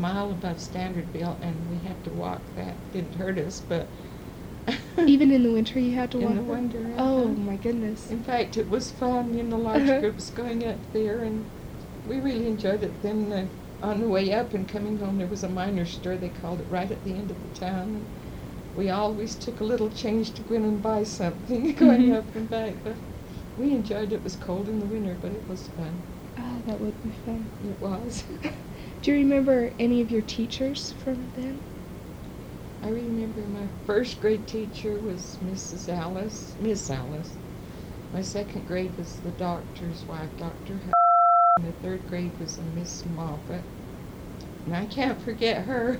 mile above Standardville, and we had to walk. That didn't hurt us, but Even in the winter you had to walk? in the winter. Oh, my goodness. In fact, it was fun in the large groups going up there, and we really enjoyed it. Then on the way up and coming home, there was a miners' store, they called it, right at the end of the town. We always took a little change to go in and buy something going up and back. But we enjoyed it. It was cold in the winter, but it was fun. Oh, that would be fun. It was. Do you remember any of your teachers from then? I remember my first grade teacher was Miss Alice. My second grade was the doctor's wife, Dr. And the third grade was a Miss Moffat. And I can't forget her.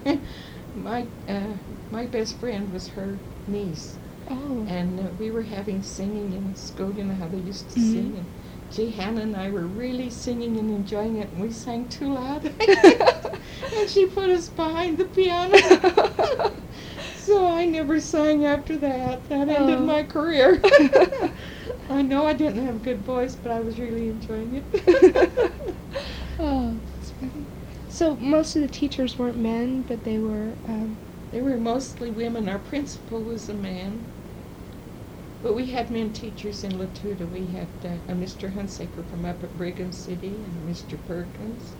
My best friend was her niece. Oh. And we were having singing in school, you know how they used to sing. And gee, Hannah and I were really singing and enjoying it, and we sang too loud. And she put us behind the piano. So I never sang after that. That ended my career. I know I didn't have a good voice, but I was really enjoying it. Oh, that's funny. So most of the teachers weren't men, but they were... They were mostly women. Our principal was a man. But we had men teachers in Latuda. We had a Mr. Hunsaker from up at Brigham City and Mr. Perkins.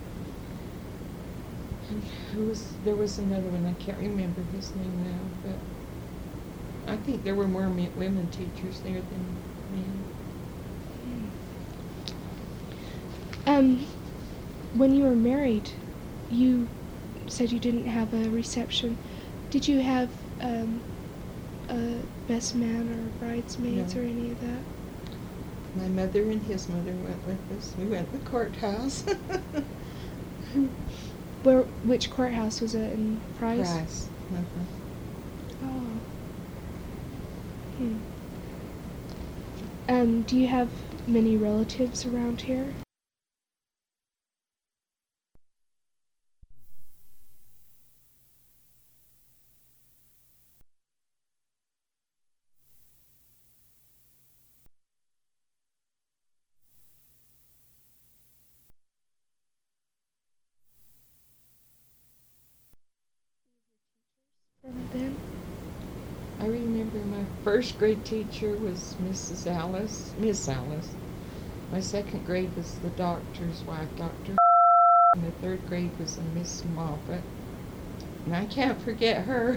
And there was another one, I can't remember his name now, but I think there were more women teachers there than men. When you were married, you said you didn't have a reception. Did you have a best man or bridesmaids or any of that? My mother and his mother went with us. We went to the courthouse. Which courthouse was it, in Price? Price. Oh. Do you have many relatives around here? Then? I remember my first grade teacher was Miss Alice. My second grade was the doctor's wife, Dr. And the third grade was a Miss Moffat. And I can't forget her.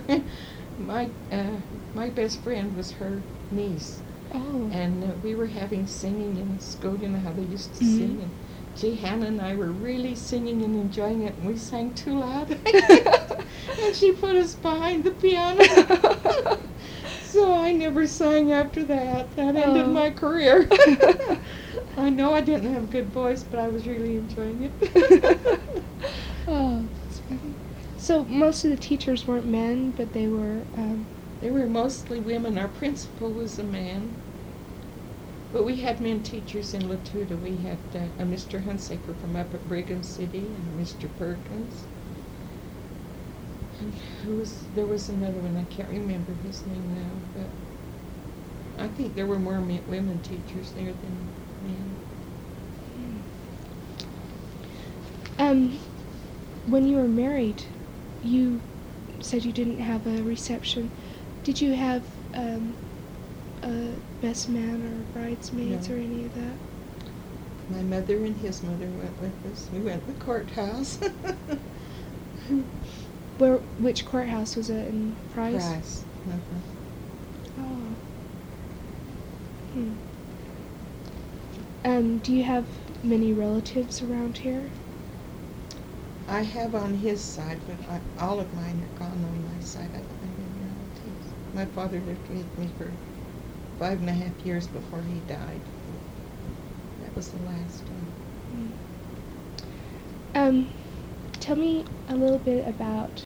My best friend was her niece. Oh. And we were having singing in school, you know how they used to sing. And gee, Hannah and I were really singing and enjoying it, and we sang too loud. And she put us behind the piano. So I never sang after that. That ended my career. I know I didn't have a good voice, but I was really enjoying it. Oh, that's funny. So most of the teachers weren't men, but they were... They were mostly women. Our principal was a man. But we had men teachers in Latuda. We had a Mr. Hunsaker from up at Brigham City and Mr. Perkins. And there was another one, I can't remember his name now, but I think there were more women teachers there than men. When you were married, you said you didn't have a reception. Did you have a best man or bridesmaids or any of that? My mother and his mother went with us. We went to the courthouse. Which courthouse was it, in Price? Price. Oh. Do you have many relatives around here? I have on his side, but all of mine are gone on my side. I don't have any relatives. My father lived with me for 5.5 years before he died. That was the last one. Tell me a little bit about